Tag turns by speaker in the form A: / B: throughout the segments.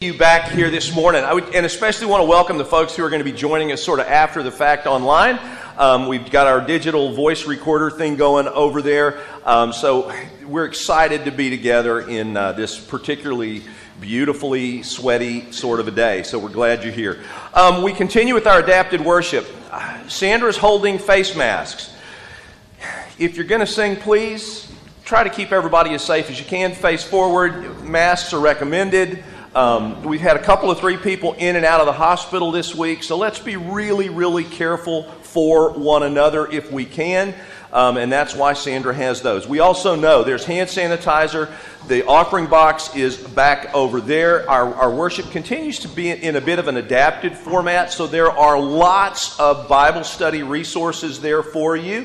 A: You back here this morning. And especially want to welcome the folks who are going to be joining us sort of after the fact online. We've got our digital voice recorder thing going over there. So we're excited to be together in this particularly beautifully sweaty sort of a day. So we're glad you're here. We continue with our adapted worship. Sandra's holding face masks. If you're going to sing, please try to keep everybody as safe as you can. Face forward. Masks are recommended. We've had a couple of 3 people in and out of the hospital this week, so let's be really, really careful for one another if we can, and that's why Sandra has those. We also know there's hand sanitizer. The offering box is back over there. Our worship continues to be in a bit of an adapted format, so there are lots of Bible study resources there for you.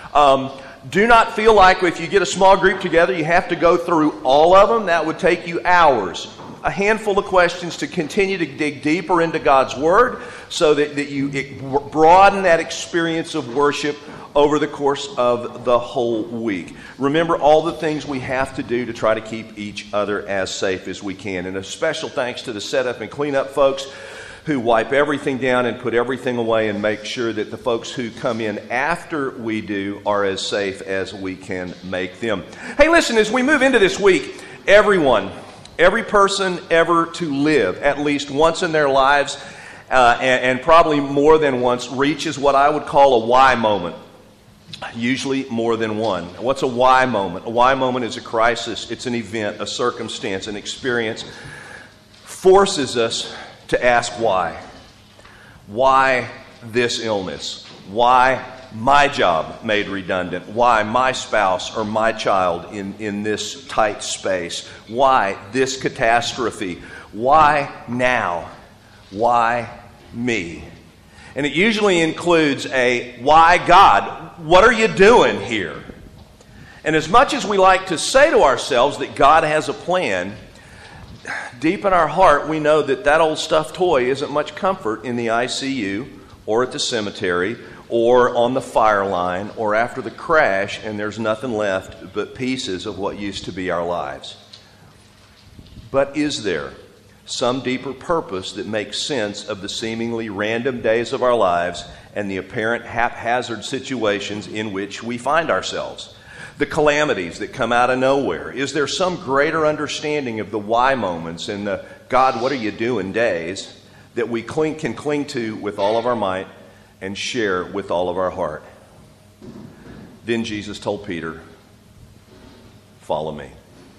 A: Do not feel like if you get a small group together, you have to go through all of them. That would take you hours. A handful of questions to continue to dig deeper into God's Word so that you broaden that experience of worship over the course of the whole week. Remember all the things we have to do to try to keep each other as safe as we can. And a special thanks to the setup and cleanup folks who wipe everything down and put everything away and make sure that the folks who come in after we do are as safe as we can make them. Hey, listen, as we move into this week, every person ever to live at least once in their lives and probably more than once reaches what I would call a why moment. Usually more than one. What's a why moment? A why moment is a crisis. It's an event, a circumstance, an experience. Forces us to ask why. Why this illness? Why my job made redundant? Why my spouse or my child in this tight space? Why this catastrophe? Why now? Why me? And it usually includes a why God? What are you doing here? And as much as we like to say to ourselves that God has a plan, deep in our heart we know that old stuffed toy isn't much comfort in the ICU or at the cemetery or on the fire line, or after the crash, and there's nothing left but pieces of what used to be our lives. But is there some deeper purpose that makes sense of the seemingly random days of our lives and the apparent haphazard situations in which we find ourselves? The calamities that come out of nowhere. Is there some greater understanding of the why moments and the God, what are you doing days that we can cling to with all of our might and share with all of our heart? Then Jesus told Peter, follow me.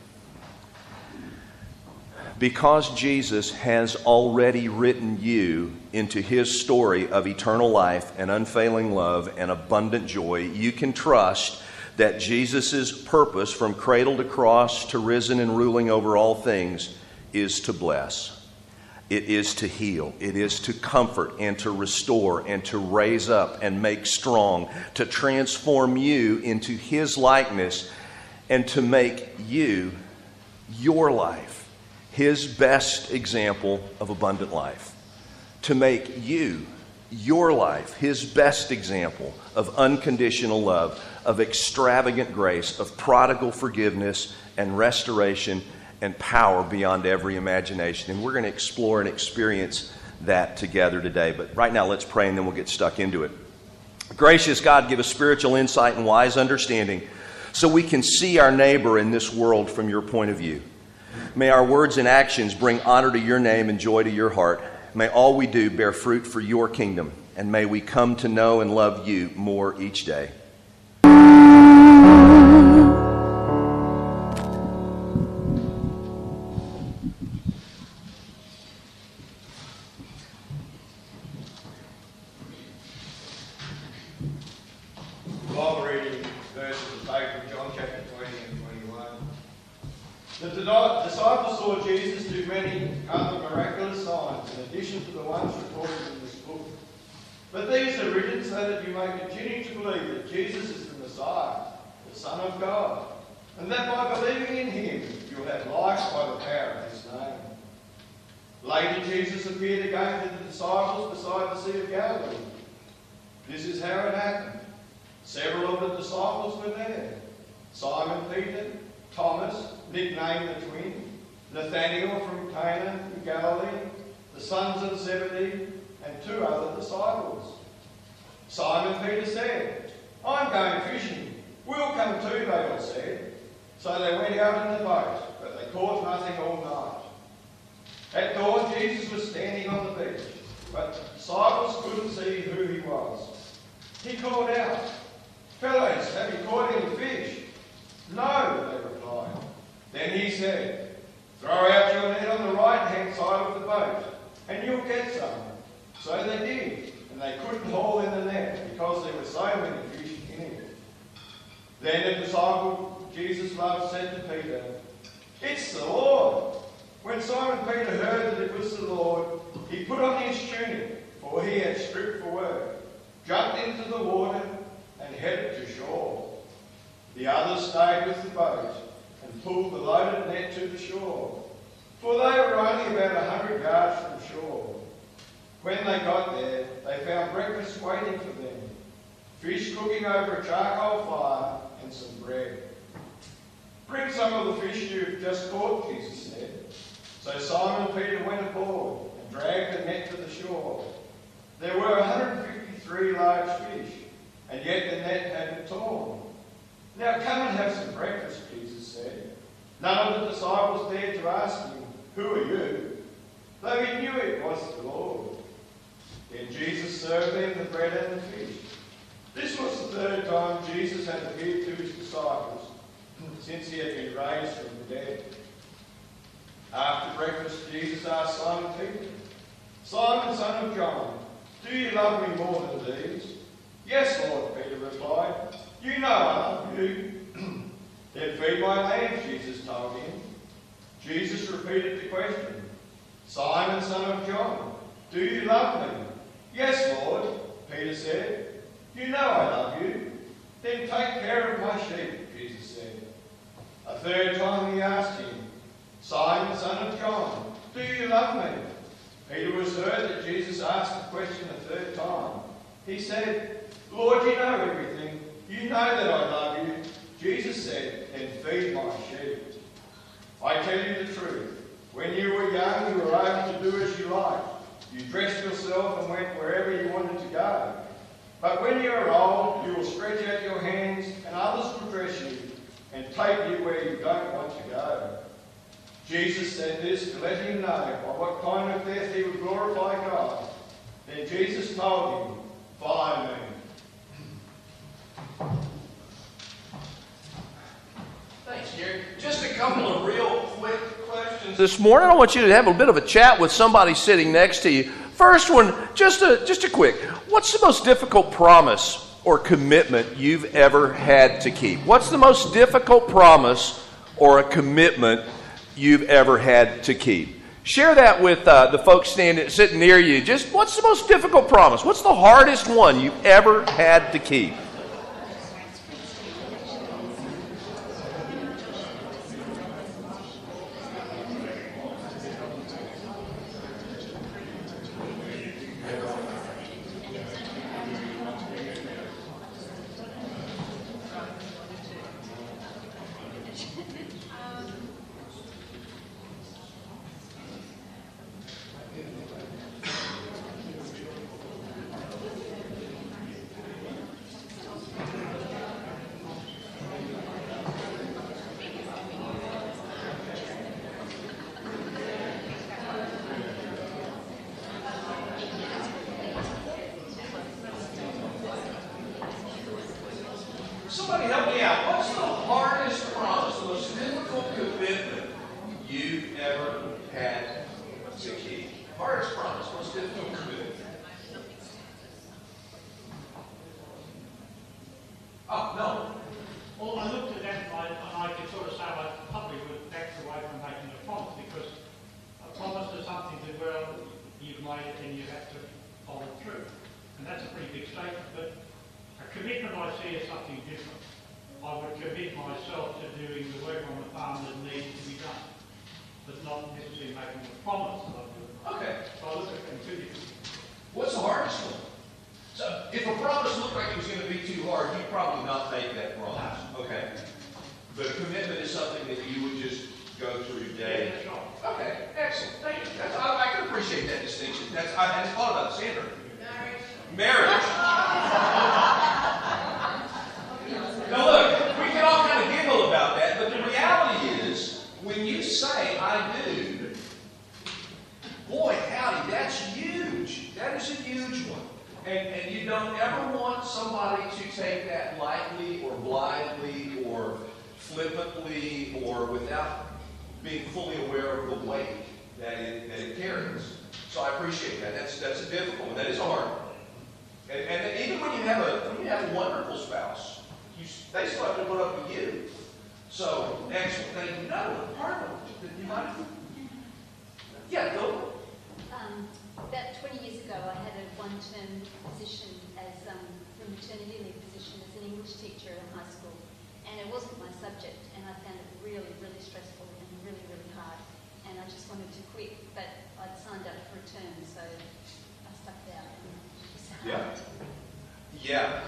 A: Because Jesus has already written you into his story of eternal life and unfailing love and abundant joy, you can trust that Jesus' purpose from cradle to cross to risen and ruling over all things is to bless. It is to heal. It is to comfort and to restore and to raise up and make strong, to transform you into his likeness and to make you, your life, his best example of abundant life. To make you, your life, his best example of unconditional love, of extravagant grace, of prodigal forgiveness and restoration and power beyond every imagination. And we're going to explore and experience that together today. But right now, let's pray and then we'll get stuck into it. Gracious God, give us spiritual insight and wise understanding so we can see our neighbor in this world from your point of view. May our words and actions bring honor to your name and joy to your heart. May all we do bear fruit for your kingdom. And may we come to know and love you more each day.
B: The disciples saw Jesus do many other miraculous signs in addition to the ones recorded in this book. But these are written so that you may continue to believe that Jesus is the Messiah, the Son of God, and that by believing in him you'll have life by the power of his name. Later Jesus appeared again to the disciples beside the Sea of Galilee. This is how it happened. Several of the disciples were there. Simon Peter, Thomas, nicknamed the twin, Nathanael from Cana in Galilee, the sons of Zebedee, and 2 other disciples. Simon Peter said, I'm going fishing. We'll come too, they all said. So they went out in the boat, but they caught nothing all night. At dawn, Jesus was standing on the beach, but the disciples couldn't see who he was. He called out, Fellows, have you caught any fish? No, they replied. Then he said, Throw out your net on the right-hand side of the boat, and you'll get some. So they did, and they couldn't haul in the net because there were so many fish in it. Then the disciple Jesus loved said to Peter, It's the Lord. When Simon Peter heard that it was the Lord, he put on his tunic, for he had stripped for work, jumped into the water, and headed to shore. The others stayed with the boat and pulled the loaded net to the shore, for they were only about 100 yards from shore. When they got there, they found breakfast waiting for them, fish cooking over a charcoal fire and some bread. Bring some of the fish you've just caught, Jesus said. So Simon Peter went aboard and dragged the net to the shore. There were 153 large fish, and yet the net hadn't torn. Now come and have some breakfast, Jesus said. None of the disciples dared to ask him, Who are you? Though he knew it was the Lord. Then Jesus served them the bread and the fish. This was the 3rd time Jesus had appeared to his disciples since he had been raised from the dead. After breakfast, Jesus asked Simon Peter, Simon, son of John, do you love me more than these? Yes, Lord, Peter replied. You know I love you. Then feed my lambs, Jesus told him. Jesus repeated the question. Simon, son of John, do you love me? Yes, Lord, Peter said. You know I love you. Then take care of my sheep, Jesus said. A 3rd time he asked him, Simon, son of John, do you love me? Peter was heard that Jesus asked the question a 3rd time. He said, Lord, you know everything. You know that I love you. Jesus said, then feed my sheep. I tell you the truth. When you were young, you were able to do as you liked. You dressed yourself and went wherever you wanted to go. But when you are old, you will stretch out your hands and others will dress you and take you where you don't want to go. Jesus said this to let him know by what kind of death he would glorify God. Then Jesus told him, Follow me.
A: Thanks, Gary. Just a couple of real quick questions this morning. I want you to have a bit of a chat with somebody sitting next to you. First one, just a quick. What's the most difficult promise or commitment you've ever had to keep? What's the most difficult promise or a commitment you've ever had to keep? Share that with the folks sitting near you. Just what's the most difficult promise? What's the hardest one you've ever had to keep? Somebody help me out. What's the hardest promise, the most difficult commitment you've ever had to keep? Hardest promise, most difficult commitment. Oh, no.
C: Well, I looked at that and I could sort of say I probably would back away from making a promise, because a promise is something that, well, you've made it and you have to follow through. And that's a pretty big statement, but a commitment I see as something different. I would commit myself to doing the work on the farm that needs to be done, but not necessarily making a promise that I'll do it.
A: Okay.
C: So I look at them two different.
A: What's the hardest one? So if a promise looked like it was going to be too hard, you'd probably not make that promise. Okay. But a commitment is something that you would just go through your day.
C: That's right.
A: Okay, excellent. Thank you. I can appreciate that distinction. I hadn't thought about it, Sandra. Marriage. Now look, we can all kind of giggle about that, but the reality is, when you say I do, boy, howdy, that's huge. That is a huge one. And you don't ever want somebody to take that lightly or blithely or flippantly or without being fully aware of the weight that it carries. So I appreciate that. That's a difficult one. That is hard. And even when you have a wonderful spouse, they still have to put up with you. So excellent. Thank you. No, pardon. You mind? Yeah, go.
D: About 20 years ago, I had a one-term position as a maternity leave position as an English teacher in high school, and it wasn't my subject, and I found it really, really stressful and really, really hard, and I just wanted to quit, but I'd signed up for a term, so I stuck it out.
A: Yeah. Yeah.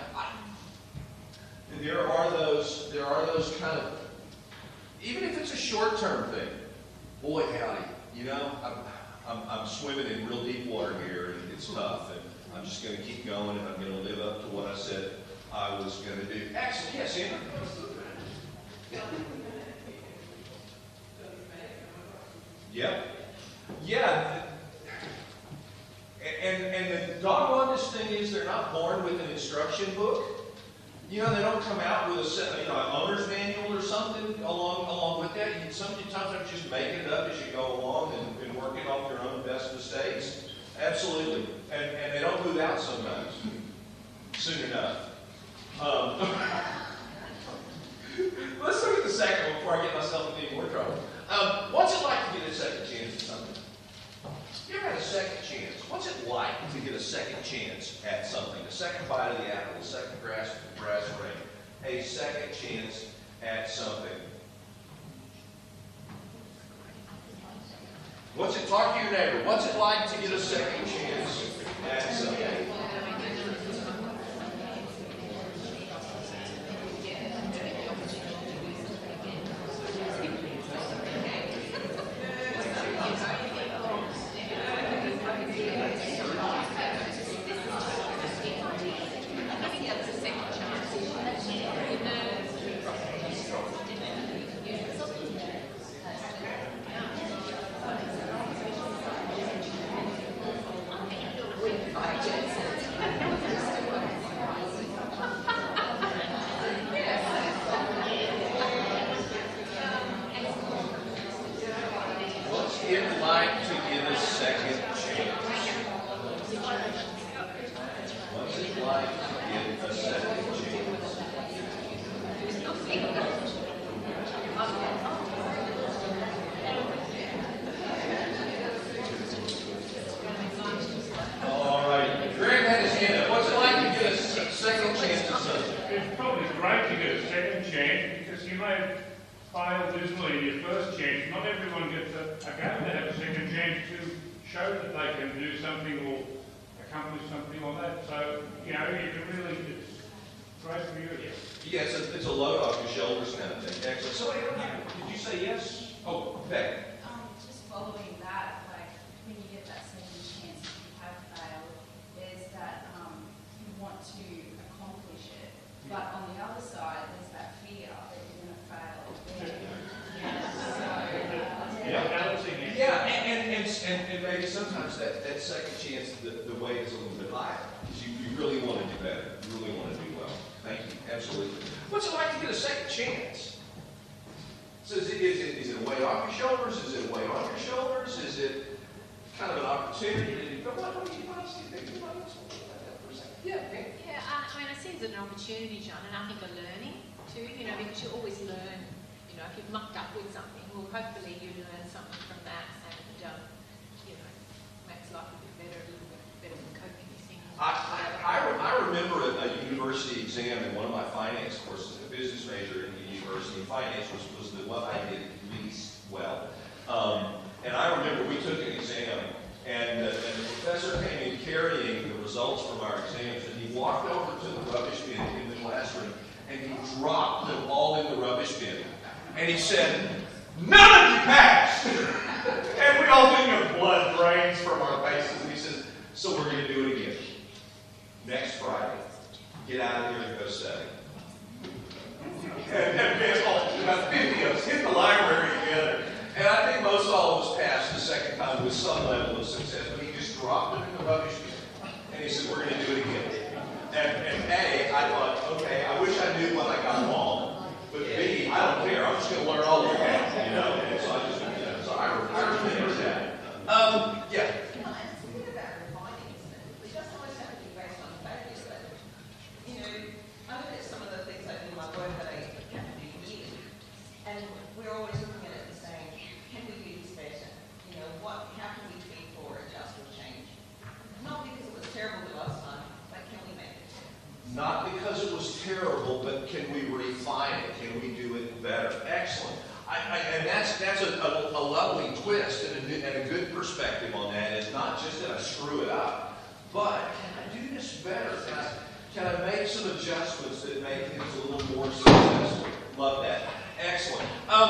A: There are those kind of, even if it's a short-term thing, boy, howdy, you know, I'm swimming in real deep water here, and it's tough, and I'm just going to keep going, and I'm going to live up to what I said I was going to do. Excellent. Yes, Andrew. Yeah. Yeah. And the doggonest thing is they're not born with an instruction book. You know, they don't come out with an owner's manual or something along with that. Sometimes they're just making it up as you go along and working off their own best mistakes. Absolutely. And they don't move out sometimes soon enough. Let's look at the second one before I get myself into any more trouble. What's it like to get a second chance at something? You ever had a second chance? What's it like to get a second chance at something? A second bite of the apple, a second grasp of the grass ring, a second chance at something. What's it, talk to your neighbor, what's it like to get a second chance at something? And maybe sometimes that second chance, the weight is a little bit higher because you really want to do better. You really want to do well. Thank you. Absolutely. What's it like to get a second chance? So is it a weight off your shoulders? Is it a weight on your shoulders? Is it kind of an opportunity? What else do you think? Yeah.
E: Yeah, I mean, I see it as an opportunity, John, and I think a learning too, because you always learn. If you've mucked up with something, well, hopefully you learn something from that and, makes life a bit better, a little bit better than coping with things.
A: I remember a university exam in one of my finance courses, a business major in the university. Finance was the one I did least well. And I remember we took an exam, and the professor came in carrying the results from our exams, and he walked over to the rubbish bin in the classroom, and he dropped them all in the rubbish bin. And he said, "None of passed. And we all think of blood drains from our faces. And he says, so we're going to do it again. Next Friday. Get out of here and go study. And we all, about 50 of us, hit the library together. And I think most all of us passed the second time with some level of success. But he just dropped it in the rubbish bin. And he said, we're going to do it again. And A, I thought, okay, I wish I knew what I got wrong. But B, I don't care. I'm just going to learn all the way. And so I just, so I remember that. Yeah.
F: It's a bit about refining, isn't it? It doesn't always have to be based on failure, but, I look at some of the things I do in my work that I have to do years, and we're always looking at it and saying, can we do this better? How can we tweak or adjust or change? Not because it was terrible the last time, but can we make it better?
A: Not because it was terrible, but can we refine it? Can we do it better? Excellent. And that's a lovely twist and a good perspective on that. It's not just that I screw it up, but can I do this better? Can I make some adjustments that make things a little more successful? Love that. Excellent.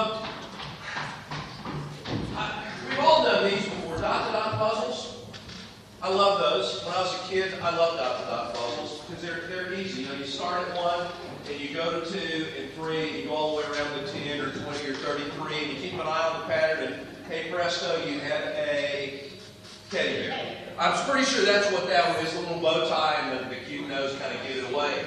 A: We've all done these before. Dot-to-dot puzzles. I love those. When I was a kid, I loved dot-to-dot puzzles because they're easy. You start at 1, and you go to 2 and 3, and you go all the way around to 10 or 20 or 33, and you keep an eye on the pattern, and hey presto, you have a teddy bear. I'm pretty sure that's what that one is, the little bow tie and the cute nose kind of give it away.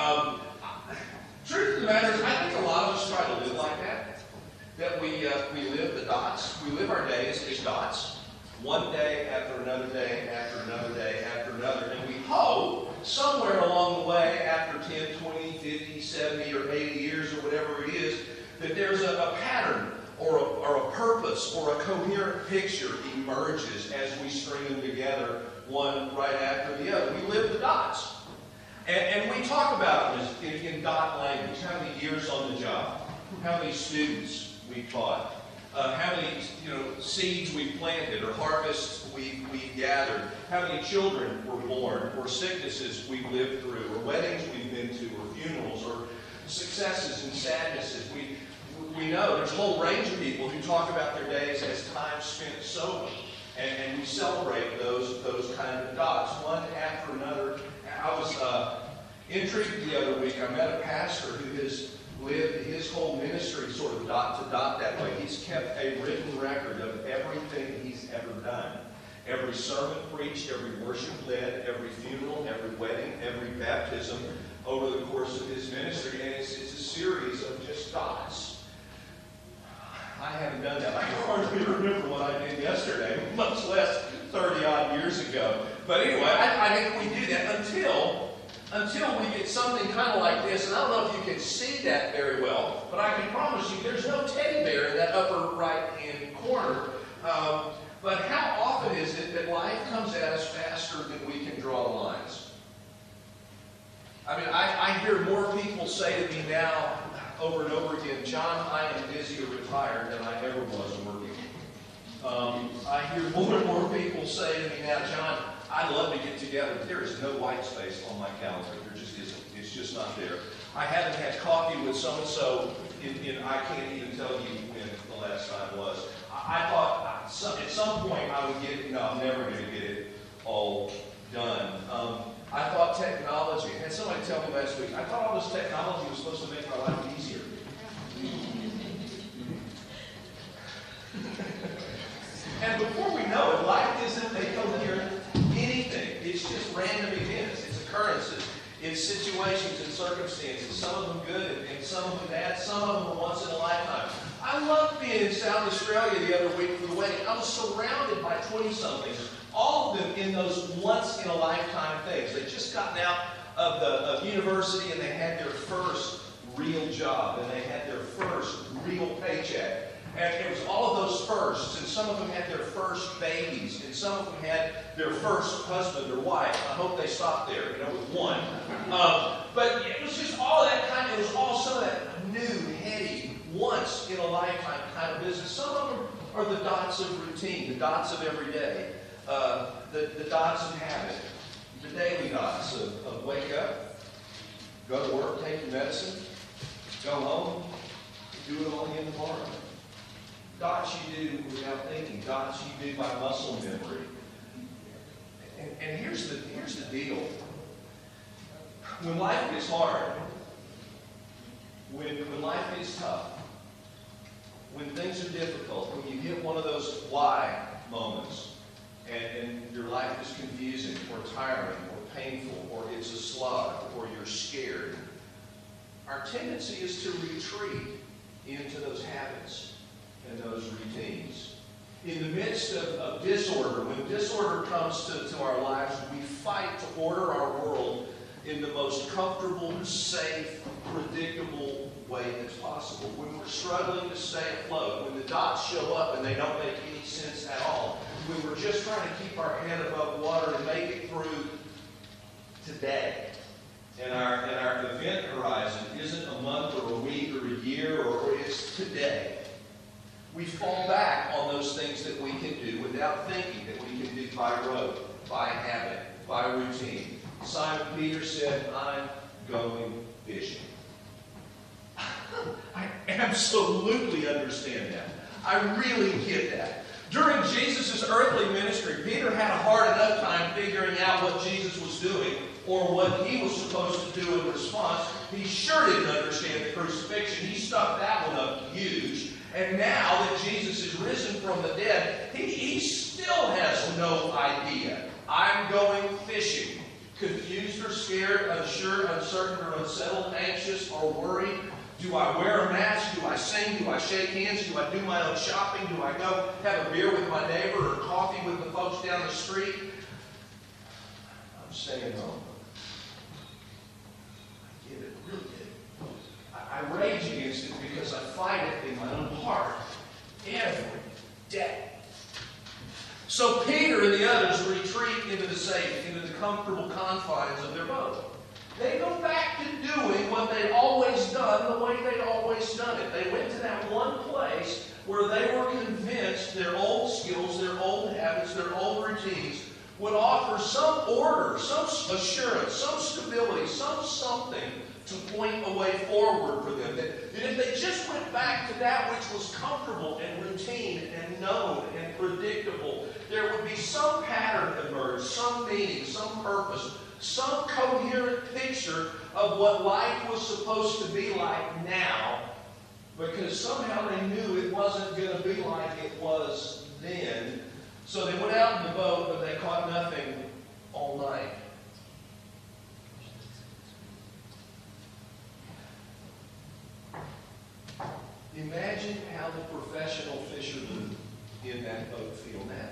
A: Truth of the matter is, I think a lot of us try to live like that. That we live the dots. We live our days as dots. One day after another day after another day after another. And we hope somewhere along the way, after 10, 20, 50, 70, or 80 years or whatever it is, that there's a pattern or a purpose or a coherent picture emerges as we string them together, one right after the other. We live the dots. And we talk about it in dot language. How many years on the job? How many students we've taught? How many seeds we've planted or harvests we've gathered? How many children were born or sicknesses we've lived through or weddings we've been to or funerals or successes and sadnesses? We know there's a whole range of people who talk about their days as time spent sober. And we celebrate those kind of dots, one after another. I was intrigued the other week. I met a pastor who has lived his whole ministry sort of dot to dot that way. He's kept a written record of everything he's ever done. Every sermon preached, every worship led, every funeral, every wedding, every baptism over the course of his ministry. And it's a series of just dots. I haven't done that. I can hardly remember what I did yesterday, much less 30-odd years ago. But anyway, I think we do that until we get something kind of like this. And I don't know if you can see that very well, but I can promise you there's no teddy bear in that upper right-hand corner. But how often is it that life comes at us faster than we can draw the lines? I mean, I hear more people say to me now, over and over again, John, I am busy or retired than I ever was working. I hear more and more people say to me now, John, I'd love to get together, but there is no white space on my calendar. There just isn't. It's just not there. I haven't had coffee with so-and-so I can't even tell you when the last time was. I thought at some point I would get it. No, I'm never going to get it all done. I thought technology, I had somebody tell me last week, I thought all this technology was supposed to make my life easier. And before we know it, life isn't a coherent anything. It's just random events. It's occurrences. It's situations and circumstances. Some of them good and some of them bad. Some of them are once in a lifetime. I loved being in South Australia the other week for the wedding. I was surrounded by 20-somethings. All of them in those once-in-a-lifetime things. They'd just gotten out of university and they had their first real job and they had their first real paycheck. And it was all of those firsts, and some of them had their first babies, and some of them had their first husband or wife. I hope they stopped there, with one. But it was just all that it was all some of that new, heady, once-in-a-lifetime kind of business. Some of them are the dots of routine, the dots of every day. The dots of habit, the daily dots of wake up, go to work, take your medicine, go home, do it all again tomorrow. Dots you do without thinking. Dots you do by muscle memory. And here's the deal. When life gets hard, when life gets tough, when things are difficult, when you hit one of those why moments, and your life is confusing or tiring or painful or it's a slog or you're scared, our tendency is to retreat into those habits and those routines. In the midst of disorder, when disorder comes to our lives, we fight to order our world in the most comfortable, safe, predictable way that's possible. When we're struggling to stay afloat, when the dots show up and they don't make any sense at all, when we're just trying to keep our head above water and make it through today, and our event horizon isn't a month or a week or a year, or it's today, we fall back on those things that we can do without thinking, that we can do by rote, by habit, by routine. Simon Peter said, I'm going fishing. I absolutely understand that. I really get that. During Jesus' earthly ministry, Peter had a hard enough time figuring out what Jesus was doing or what he was supposed to do in response. He sure didn't understand the crucifixion. He stuck that one up huge. And now that Jesus is risen from the dead, he still has no idea. I'm going fishing. Confused or scared, unsure, uncertain, or unsettled, anxious, or worried. Do I wear a mask? Do I sing? Do I shake hands? Do I do my own shopping? Do I go have a beer with my neighbor or coffee with the folks down the street? I'm staying home. I get it, really get it. I rage against it because I fight it in my own heart every day. So Peter and the others retreat into the safe, into the comfortable confines of their boat. They go back to doing what they'd always done the way they'd always done it. They went to that one place where they were convinced their old skills, their old habits, their old routines would offer some order, some assurance, some stability, something to point a way forward for them. That if they just went back to that which was comfortable and routine and known and predictable, there would be some pattern emerge, some meaning, some purpose, some coherent picture of what life was supposed to be like now, because somehow they knew it wasn't going to be like it was then. So they went out in the boat, but they caught nothing all night. Imagine how the professional fishermen in that boat feel now.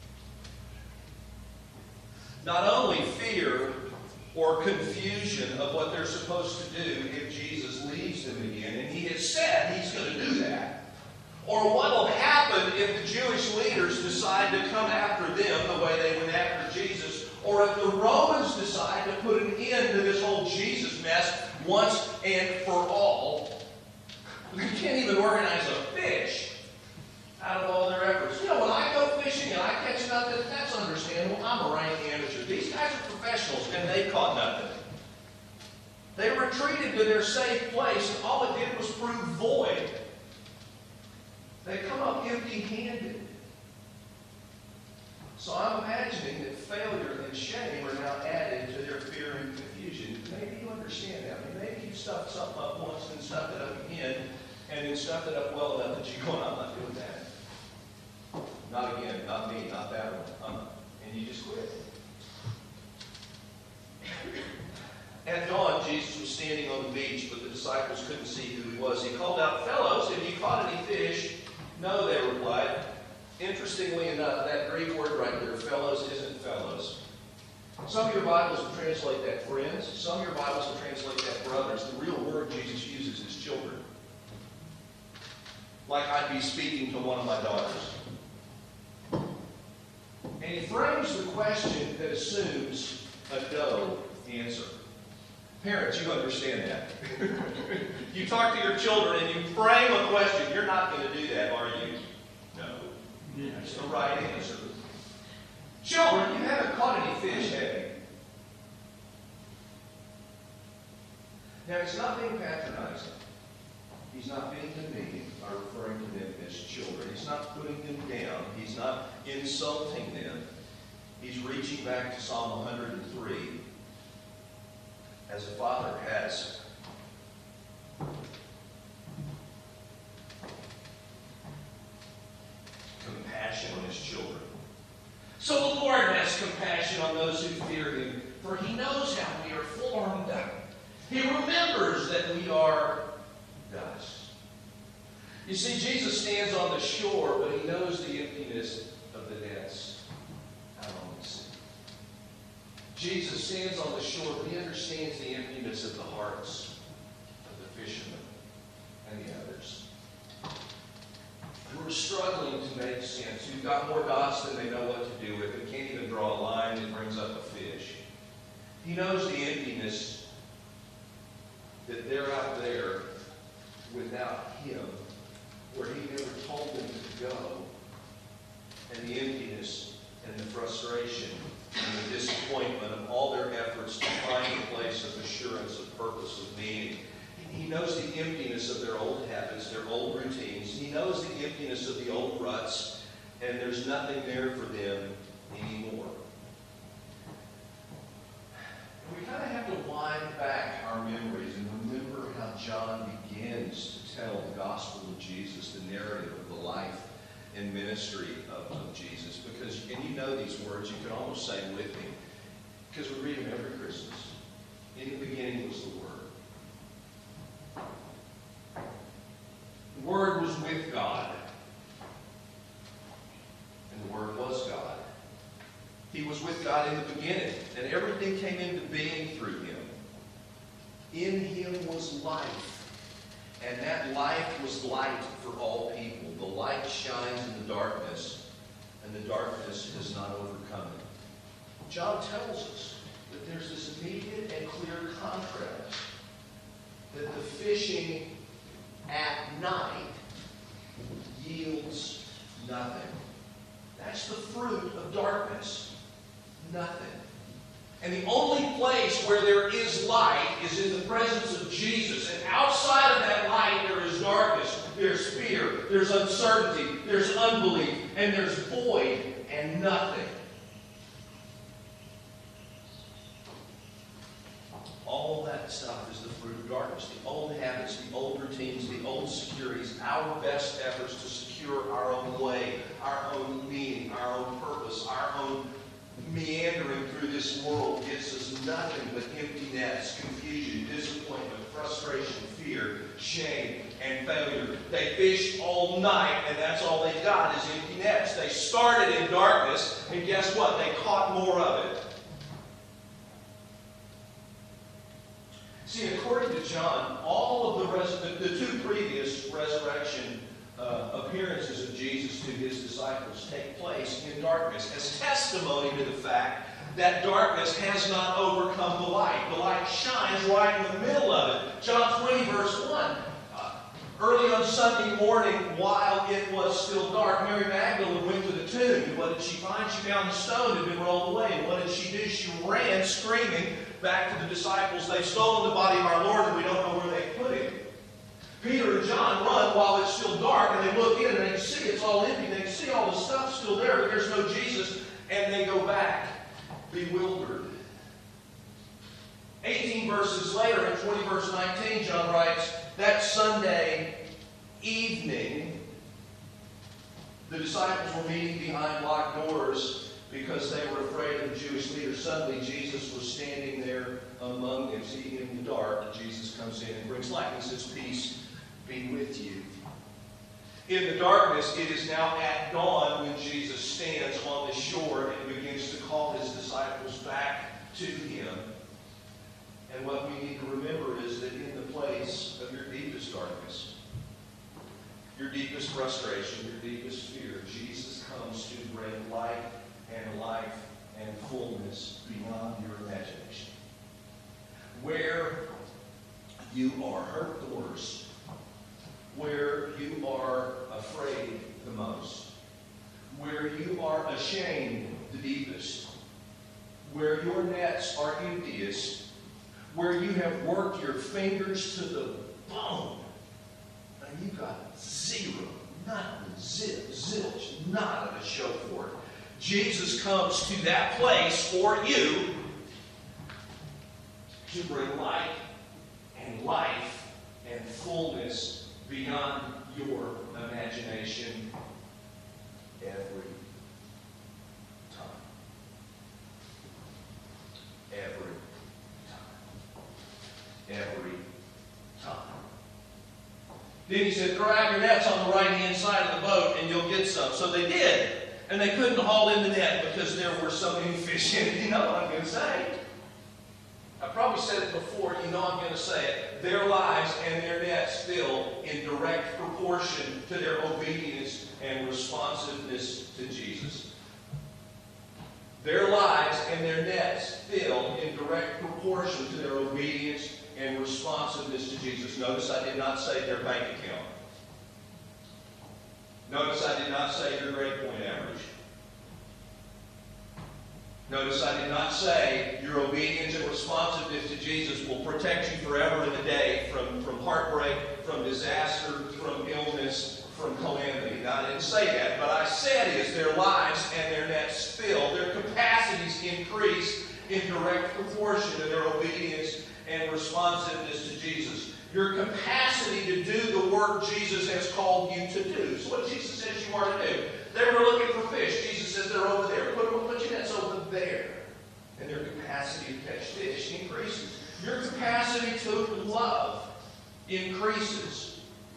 A: Not only fear or confusion of what they're supposed to do if Jesus leaves them again, and he has said he's going to do that, or what will happen if the Jewish leaders decide to come after them the way they went after Jesus, or if the Romans decide to put an end to this whole Jesus mess once and for all. We can't even organize a fish out of all their efforts. You know, when I go fishing and I catch nothing, that's understandable. I'm a rank amateur. These guys are professionals, and they caught nothing. They retreated to their safe place, and all it did was prove void. They come up empty-handed. So I'm imagining that failure and shame are now added to their fear and confusion. Maybe you understand that. I mean, maybe you stuffed something up once and stuffed it up again, and then stuffed it up well enough that you go, I'm not doing that. Not again, not me, not that one. And you just quit. At dawn, Jesus was standing on the beach, but the disciples couldn't see who he was. He called out, "Fellows, have you caught any fish?" "No," they replied. Interestingly enough, that Greek word right there, fellows, isn't fellows. Some of your Bibles will translate that friends. Some of your Bibles will translate that brothers. The real word Jesus uses is children. Like I'd be speaking to one of my daughters. And he frames the question that assumes a no answer. Parents, you understand that. You talk to your children and you frame a question. You're not going to do that, are you? No. That's the right answer. Children, you haven't caught any fish, have you? Now, it's not being patronizing. He He's not being demeaning by referring to them as children. He's not putting them down. He's not insulting them. He's reaching back to Psalm 103 as a father has. Compassion on his children. So the Lord has compassion on those who fear him, for he knows how we are formed. He remembers that we are dust. You see, Jesus stands on the shore, but he knows the emptiness of the nets out on the sea. Jesus stands on the shore, but he understands the emptiness of the hearts of the fishermen and the others who are struggling to make sense, who've got more dots than they know what to do with, and can't even draw a line that brings up a fish. He knows the emptiness that they're out there without him, where he never told them to go, and the emptiness and the frustration and the disappointment of all their efforts to find a place of assurance, of purpose, of meaning. He knows the emptiness of their old habits, their old routines. He knows the emptiness of the old ruts, and there's nothing there for them anymore. We kind of have to wind back our memories and remember how John begins to tell the gospel of Jesus, the narrative of the life and ministry of Jesus. Because, and you know these words, you can almost say them with me, because we read them every Christmas. In the beginning was the Word. The Word was with God, and the Word was God. He was with God in the beginning, and everything came into being through him. In him was life, and that life was light for all people. The light shines in the darkness, and the darkness has not overcome it. John tells us that there's this immediate and clear contrast, that the fishing at night yields nothing. That's the fruit of darkness. Nothing. And the only place where there is light is in the presence of Jesus. And outside of that light, there is darkness. There's fear. There's uncertainty. There's unbelief. And there's void and nothing. All that stuff is the fruit of darkness. The old habits, the old routines, the old securities, our best efforts to secure our own way, our own meaning, our own purpose, our own meandering through this world gets us nothing but empty nets, confusion, disappointment, frustration, fear, shame, and failure. They fished all night, and that's all they got is empty nets. They started in darkness, and guess what? They caught more of it. See, according to John, all of the two previous resurrection appearances of Jesus to his disciples take place in darkness as testimony to the fact that darkness has not overcome the light. The light shines right in the middle of it. John 20, verse 1. Early on Sunday morning, while it was still dark, Mary Magdalene went to the tomb. And what did she find? She found the stone had been rolled away. And what did she do? She ran screaming back to the disciples. They've stolen the body of our Lord, and we don't know where they put him. Peter and John run while it's still dark, and they look in and they can see it's all empty. They can see all the stuff still there, but there's no Jesus. And they go back bewildered. 18 verses later, in 20 verse 19, John writes, that Sunday evening, the disciples were meeting behind locked doors because they were afraid of the Jewish leaders. Suddenly, Jesus was standing there among them. See, in the dark, Jesus comes in and brings light. He says, peace be with you. In the darkness, it is now at dawn when Jesus stands on the shore and begins to call his disciples back to him. And what we need to remember is that in the place of your deepest darkness, your deepest frustration, your deepest fear, Jesus comes to bring light and life and fullness beyond your imagination. Where you are hurt the worst, where you are afraid the most, where you are ashamed the deepest, where your nets are emptiest, where you have worked your fingers to the bone and you got zero, nothing, zilch, none of a show for it. Jesus comes to that place for you to bring light and life and fullness beyond your imagination every time. Every time. Every time. Then he said, throw out your nets on the right-hand side of the boat and you'll get some. So they did. And they couldn't haul in the net because there were so many fish in it. You know what I'm going to say? I probably said it before. You know I'm going to say it. Their lives and their nets fell in direct proportion to their obedience and responsiveness to Jesus. Their lives and their nets fell in direct proportion to their obedience and responsiveness to Jesus. Notice I did not say their bank account. Notice I did not say your grade point average. Notice I did not say your obedience and responsiveness to Jesus will protect you forever and a day from heartbreak, from disaster, from illness, from calamity. Now, I didn't say that, but I said is their lives and their nets fill, their capacities increase in direct proportion to their obedience and responsiveness to Jesus. Your capacity to do the work Jesus has called you to do. So what Jesus says you are to do. They were looking for fish. Jesus says they're over there. Put your nets over there. And their capacity to catch fish increases. Your capacity to love increases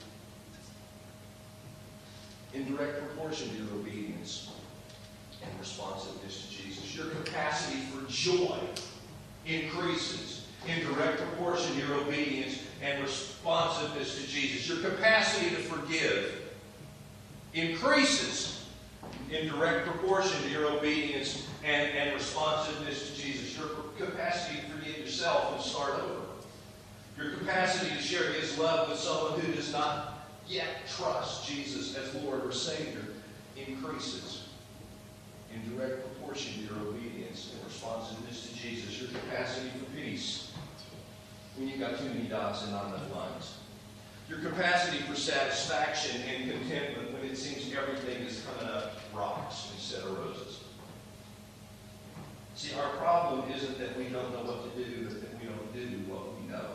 A: in direct proportion to your obedience and responsiveness to Jesus. Your capacity for joy increases in direct proportion to your obedience and responsiveness to Jesus. Your capacity to forgive increases in direct proportion to your obedience and responsiveness to Jesus. Your capacity to forgive yourself and start over. Your capacity to share His love with someone who does not yet trust Jesus as Lord or Savior increases in direct proportion to your obedience and responsiveness to Jesus. Your capacity for peace when you've got too many dots and not enough lines. Your capacity for satisfaction and contentment when it seems everything is coming up rocks instead of roses. See, our problem isn't that we don't know what to do, but that we don't do what we know.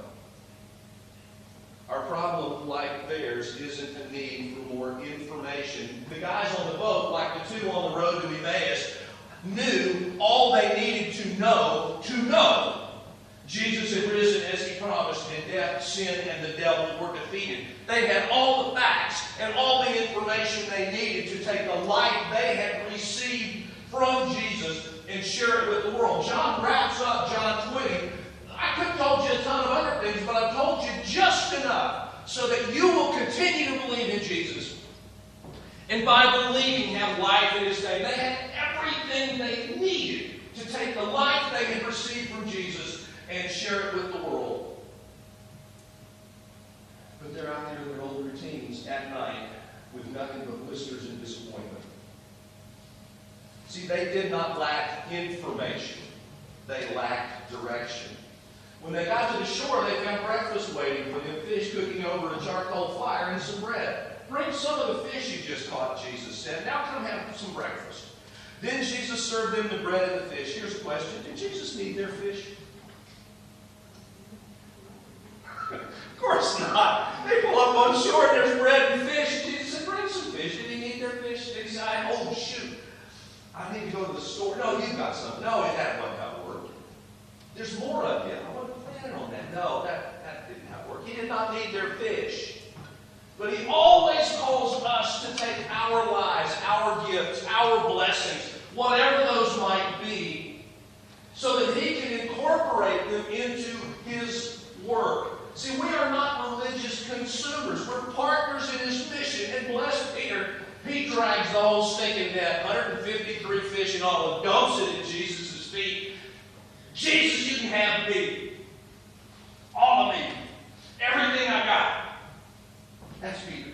A: Our problem, like theirs, isn't a need for more information. The guys on the boat, like the two on the road to Emmaus, knew all they needed to know to know. Jesus had risen as He promised, and death, sin, and the devil were defeated. They had all the facts and all the information they needed to take the light they had received from Jesus and share it with the world. John wraps up John 20. I could have told you a ton of other things, but I've told you just enough so that you will continue to believe in Jesus. And by believing, have life in His name. They had everything they needed to take the life they had received from Jesus and share it with the world. But they're out there in their old routines at night with nothing but blisters and disappointment. See, they did not lack information. They lacked direction. When they got to the shore, they found breakfast waiting for them, fish cooking over a charcoal fire and some bread. Bring some of the fish you just caught, Jesus said. Now come have some breakfast. Then Jesus served them the bread and the fish. Here's a question. Did Jesus need their fish? Of course not. They pull up on shore and there's bread and fish. Jesus said, bring some fish. Did He need their fish? Did He say, oh, shoot, I need to go to the store? No, you've got some. No, that wasn't how it worked. There's more of you. I wasn't planning on that. No, that didn't how it worked. He did not need their fish. But He always calls us to take our lives, our gifts, our blessings, whatever those might be, so that He can incorporate them into His work. See, we are not religious consumers. We're partners in His mission. And bless Peter, he drags the whole stinking net, 153 fish and all, and dumps it at Jesus' feet. Jesus, you can have me. All of me. Everything I got. That's Peter.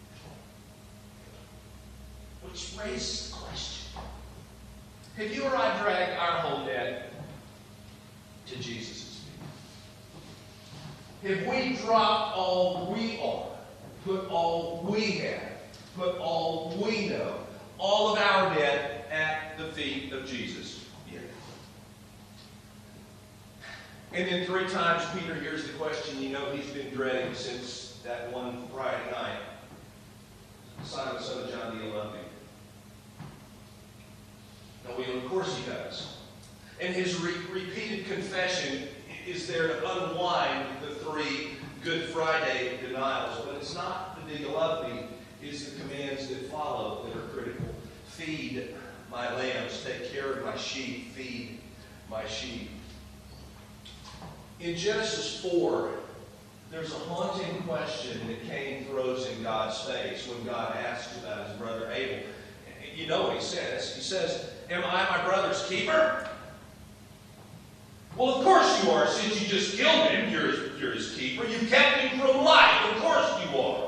A: Which raises the question. Have you or I dragged our whole net to Jesus' feet? Have we dropped all we are put all we have, put all we know, all of our debt at the feet of Jesus. Yeah. And then 3 times Peter hears the question he's been dreading since that one Friday night. Simon, son of John, do you love me? No, of course he does. And his repeated confession is there to unwind the 3 Good Friday denials. But it's not the "do you love me," it's the commands that follow that are critical. Feed my lambs, take care of my sheep, feed my sheep. In Genesis 4, there's a haunting question that Cain throws in God's face when God asks about his brother Abel. You know what he says. He says, "Am I my brother's keeper?" Well, of course you are. Since you just killed him, you're his keeper. You kept him from life. Of course you are.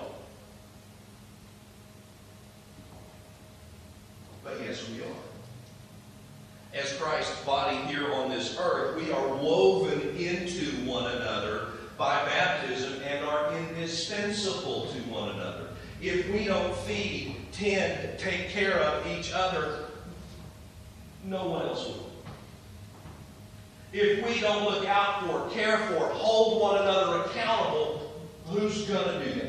A: But yes, we are. As Christ's body here on this earth, we are woven into one another by baptism and are indispensable to one another. If we don't feed, tend, take care of each other, no one else will. If we don't look out for, care for, hold one another accountable, who's going to do that?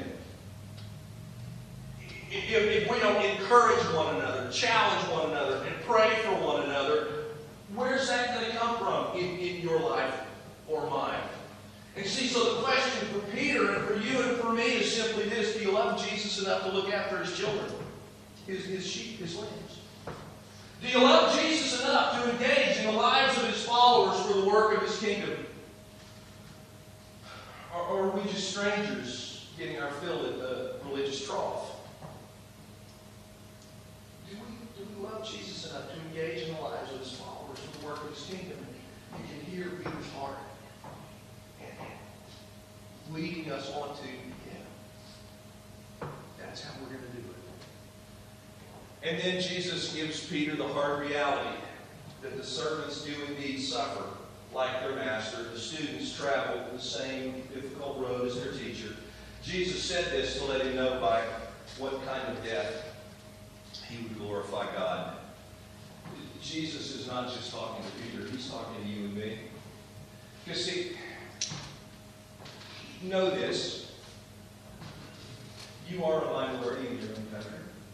A: If we don't encourage one another, challenge one another, and pray for one another, where's that going to come from in your life or mine? And see, so the question for Peter and for you and for me is simply this: do you love Jesus enough to look after his children, his sheep, his lambs? Do you love Jesus enough to engage in the lives of his followers for the work of his kingdom? Or are we just strangers getting our fill at the religious trough? Do we love Jesus enough to engage in the lives of his followers for the work of his kingdom? You can hear Peter's heart leading us on to, that's how we're going to do it. And then Jesus gives Peter the hard reality that the servants do indeed suffer like their master. The students travel the same difficult road as their teacher. Jesus said this to let him know by what kind of death he would glorify God. Jesus is not just talking to Peter, he's talking to you and me. Because see, know this, you are a minority in your own country.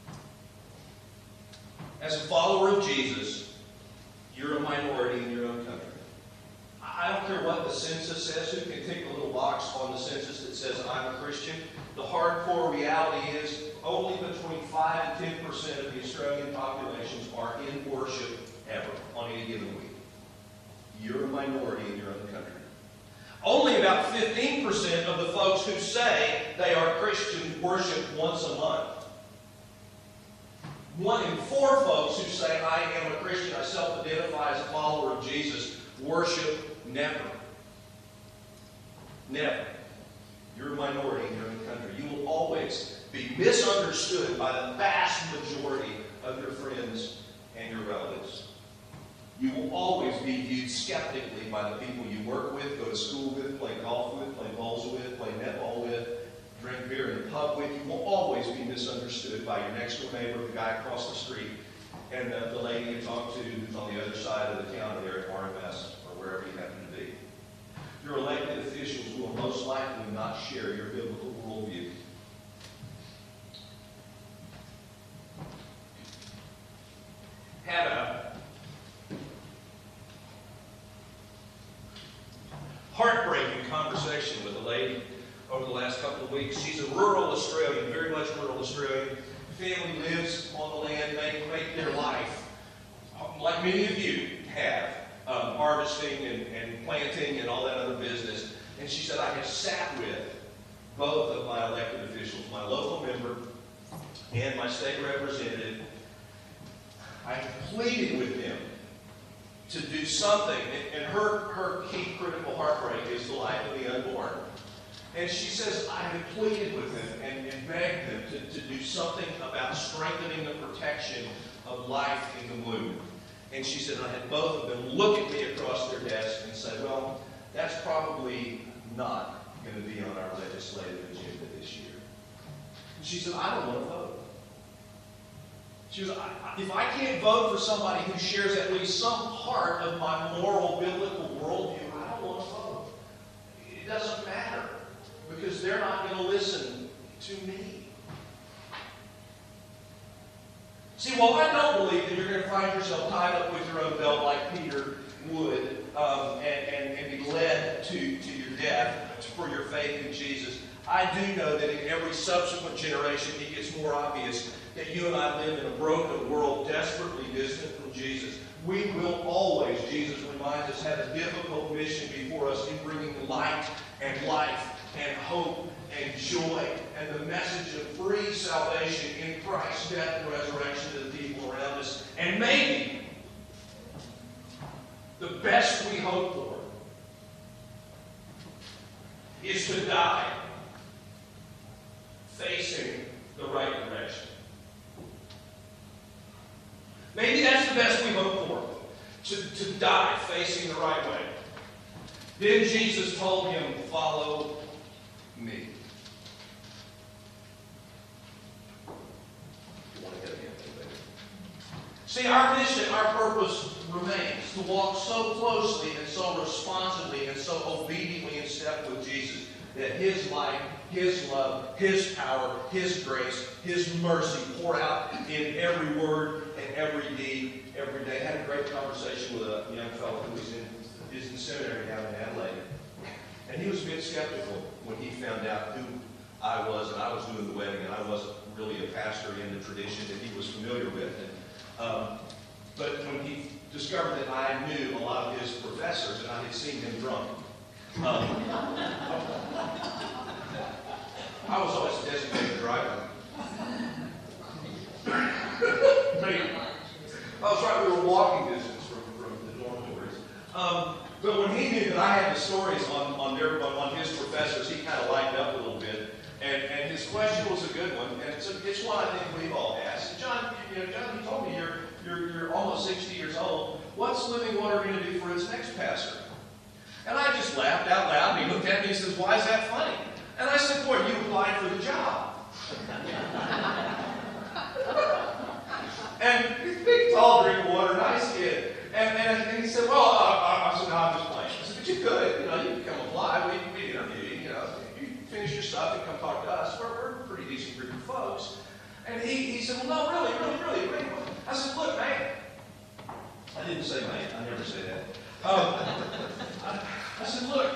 A: As a follower of Jesus, you're a minority in your own country. I don't care what the census says. Who can tick a little box on the census that says I'm a Christian? The hardcore reality is only between 5 and 10% of the Australian populations are in worship ever on any given week. You're a minority in your own country. Only about 15% of the folks who say they are Christian worship once a month. 1 in 4 folks who say, I am a Christian, I self-identify as a follower of Jesus, worship never. Never. You're a minority in your own country. You will always be misunderstood by the vast majority of your friends and your relatives. You will always be viewed skeptically by the people you work with, go to school with, play golf with, play bowls with, play netball with, drink beer in the pub with. You will always be misunderstood by your next door neighbor, the guy across the street, and the lady you talk to who's on the other side of the counter there at RMS or wherever you happen to be. Your elected officials will most likely not share your biblical worldview. Had a heartbreaking conversation with a lady over the last couple of weeks. She's a rural Australian, very much rural Australian. Family lives on the land, make their life, like many of you have, harvesting and planting and all that other business. And she said, I have sat with both of my elected officials, my local member and my state representative. I pleaded with them to do something, and her key critical heartbreak is the life of the unborn. And she says, I have pleaded with them and begged them to do something about strengthening the protection of life in the womb. And she said, I had both of them look at me across their desk and say, well, that's probably not going to be on our legislative agenda this year. She said, I don't want to vote. She was, if I can't vote for somebody who shares at least some part of my moral, biblical worldview, I don't want to vote. It doesn't matter, because they're not going to listen to me. See, while I don't believe that you're going to find yourself tied up with your own belt like Peter would, and be led to your death for your faith in Jesus, I do know that in every subsequent generation it gets more obvious that you and I live in a broken world desperately distant from Jesus. We will always, Jesus reminds us, have a difficult mission before us in bringing light and life and hope and joy and the message of free salvation in Christ's death and resurrection to the people around us. And maybe the best we hope for is to die facing the right direction. Maybe that's the best we hope for, to die facing the right way. Then Jesus told him, follow me. See, our mission, our purpose remains to walk so closely and so responsibly and so obediently in step with Jesus that His life, His love, His power, His grace, His mercy pour out in every word and every deed every day. I had a great conversation with a young fellow who is in seminary down in Adelaide. And he was a bit skeptical when he found out who I was, and I was doing the wedding, and I wasn't really a pastor in the tradition that he was familiar with. But when he discovered that I knew a lot of his professors, and I had seen him drunk, I was always a designated driver. I was right, we were walking distance from the dormitories. But when he knew that I had the stories on his professors, he kind of lightened up a little bit. And his question was a good one, and it's one I think we've all asked. John, you told me you're almost 60 years old. What's Living Water going to do for its next pastor? And I just laughed out loud, and he looked at me and says, why is that funny? And I said, boy, you applied for the job. And he's a big, tall drink of water, nice kid. And he said, well, I said, no, I'm just playing. I said, but you could, you can come apply. We interview you, you finish your stuff and come talk to us. We're a pretty decent group of folks. And he said, well, no, really. I said, look, man. I didn't say man. I never say that. I said, look.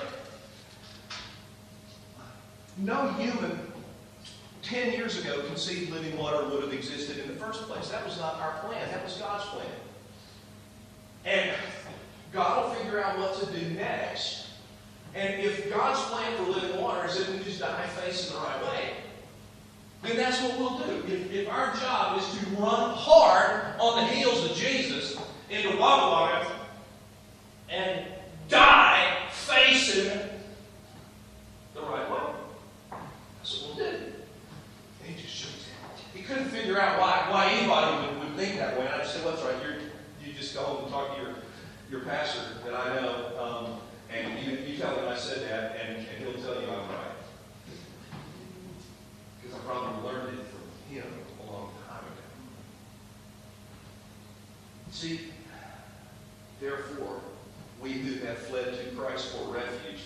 A: No human 10 years ago conceived Living Water would have existed in the first place. That was not our plan. That was God's plan. And God will figure out what to do next. And if God's plan for Living Water is that we just die facing the right way, then that's what we'll do. If our job is to run hard on the heels of Jesus into Wagga Wagga and die facing the right way, that's what we'll do. And he just shook his head. He couldn't figure out why anybody would think that way. And I just said, well, that's right. You just go home and talk to your pastor that I know, and you tell him I said that, and he'll tell you I'm right. Because I probably learned it from him a long time ago. See, therefore, we who have fled to Christ for refuge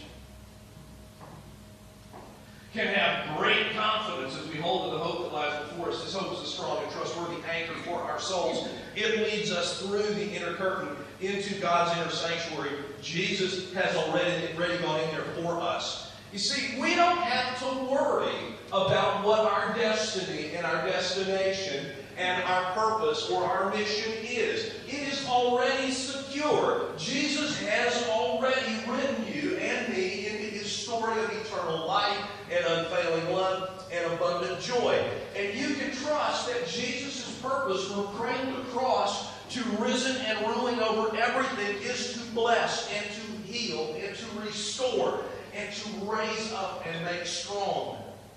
A: can have great confidence as we hold to the hope that lies before us. This hope is a strong and trustworthy anchor for our souls. It leads us through the inner curtain into God's inner sanctuary. Jesus has already gone in there for us. You see, we don't have to worry about what our destiny and our destination and our purpose or our mission is. It is already secure. Jesus has already written you and me into His story of eternal life and unfailing love and abundant joy. And you can trust that Jesus' purpose from cradle to cross to risen and ruling over everything is to bless and to heal and to restore and to raise up and make strong.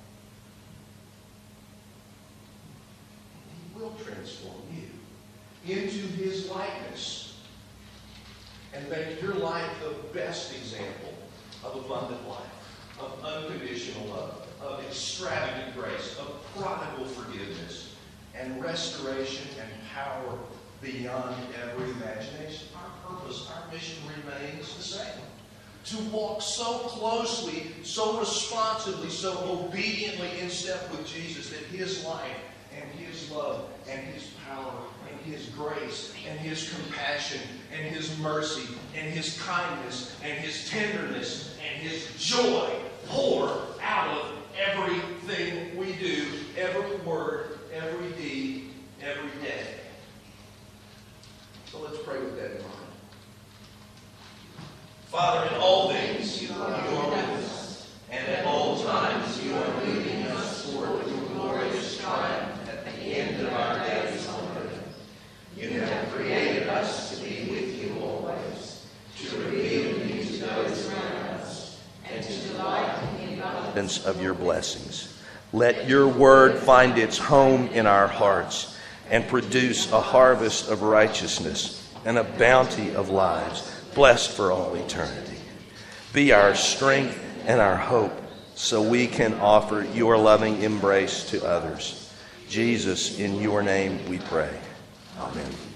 A: He will transform you into His likeness and make your life the best example of abundant life, of unconditional love, of extravagant grace, of prodigal forgiveness, and restoration and power beyond every imagination. Our purpose, our mission remains the same. To walk so closely, so responsibly, so obediently in step with Jesus that His life and His love and His power and His grace and His compassion and His mercy and His kindness and His tenderness and His joy pour out of everything we do, every word, every deed, every day. So let's pray with that in mind. Father, in all things you are with us, and at all times you are leading us toward your glorious triumph at the end of our days on earth. You have created us to be with you always, to reveal you to those around us, and to delight in the abundance of your blessings. Let your word find its home in our hearts and produce a harvest of righteousness and a bounty of lives, blessed for all eternity. Be our strength and our hope so we can offer your loving embrace to others. Jesus, in your name we pray. Amen.